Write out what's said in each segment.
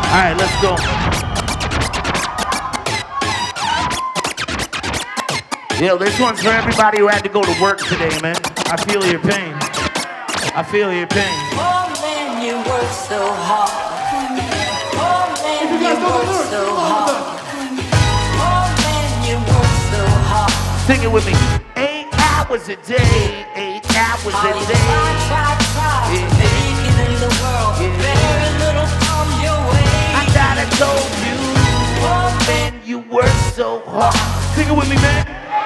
Alright, let's go. Yo, this one's for everybody who had to go to work today, man. I feel your pain. I feel your pain. Oh man, you work so hard. Oh man, you work so hard. Oh man, you work so hard. Sing it with me. 8 hours a day, 8 hours a day. Try, make it in the world. Very little come your way. I thought I told you. Oh man, you work so hard. Sing it with me, man.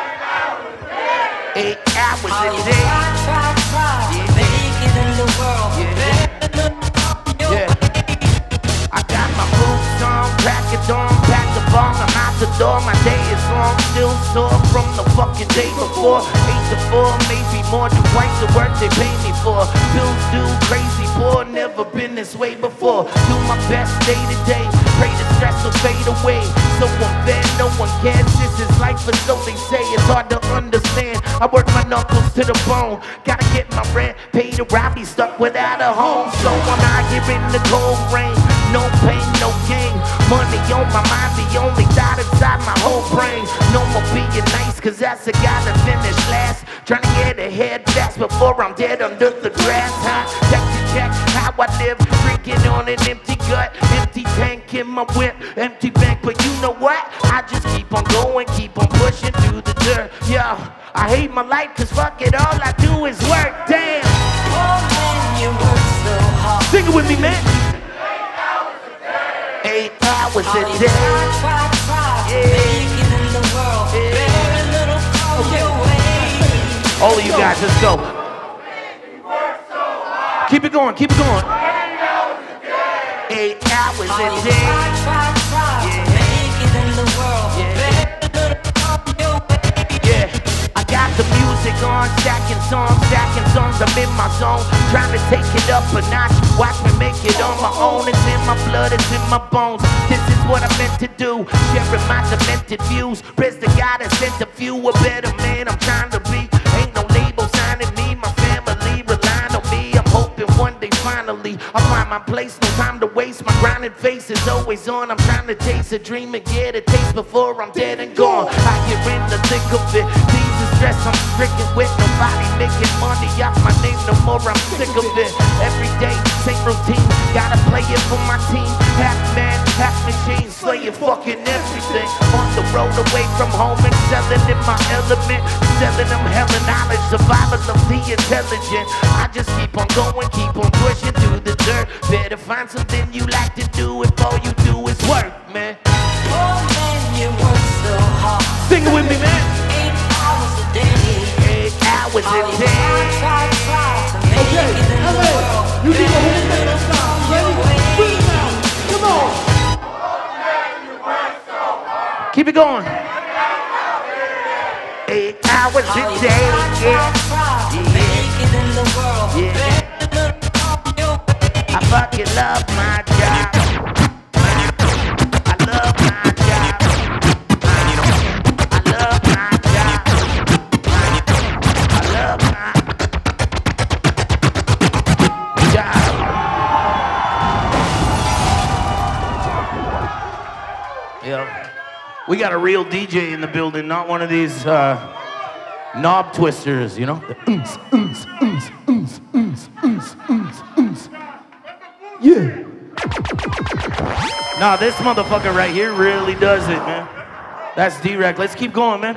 8 hours a day. Try, make it in the world. Yeah. I got my boots on, crack it on, pack the bomb, I'm out the door. My day is long, still sore from the fucking day before. 8 to 4, maybe more than twice the work they pay me for. Bills due, crazy poor, never been this way before. Do my best day to day, pray the stress will fade away. So unfair, no one cares, this is life, but so they say. It's hard to understand, I work my knuckles to the bone. Gotta get my rent paid or I'll be stuck without a home. So I'm out here in the cold rain, no pain, no gain. Money on my mind, the only thought inside my whole brain. No more being nice, cause that's the guy that finished last. Trying to get ahead fast before I'm dead under the grass, huh? Check to check how I live, drinking on an empty gut. Empty tank in my whip, empty bank, but you know what? I just keep on going, keep on pushing through the dirt. Yo, I hate my life cause fuck it, all I do is work, damn. Oh man, you work so hard. Sing it with me, man. 8 hours a day. Try, make it in the world. Very little come your way. All of you guys, let's go. Keep it going, keep it going. 8 hours a day. Try, make it in the world. Very little come your way. Yeah, I got the music on, stacking songs, I'm in my zone. Trying to take it up a notch, watch me make it on my own. It's in my blood, it's in my bones. This is what I'm meant to do, sharing my demented views. Praise the God that sent a few, a better man I'm trying to be. Ain't no label signing me, my family relying on me. I'm hoping one day finally I'll find my place, no time to waste. My grinding face is always on. I'm trying to taste a dream and get a taste before I'm dead and gone. I get in the thick of it, these are stress I'm stricken with. Nobody making money off my name no more, I'm sick of it. Every day, same routine, gotta play it for my team. Half man, half machine, slaying fucking everything. On the road away from home, excelling in my element. Selling them hella knowledge, survival of the intelligent. I just keep on going, keep on pushing through the dirt. Better find something you like to do if all you do is work, man. Oh man, you work so hard. Sing it with me, man. 8 hours a day. 8 hours a day. Try to make it in the world. You can go ahead and take those songs. Ready? Bring it down. Come on. Keep it going. 8 hours a day. Try to make it in the world. Yeah. I fucking love my job. I love my job. I love my job. I love my job. Yeah. We got a real DJ in the building, not one of these knob twisters, you know? Yeah. Nah, this motherfucker right here really does it, man. That's D-Rec. Let's keep going, man.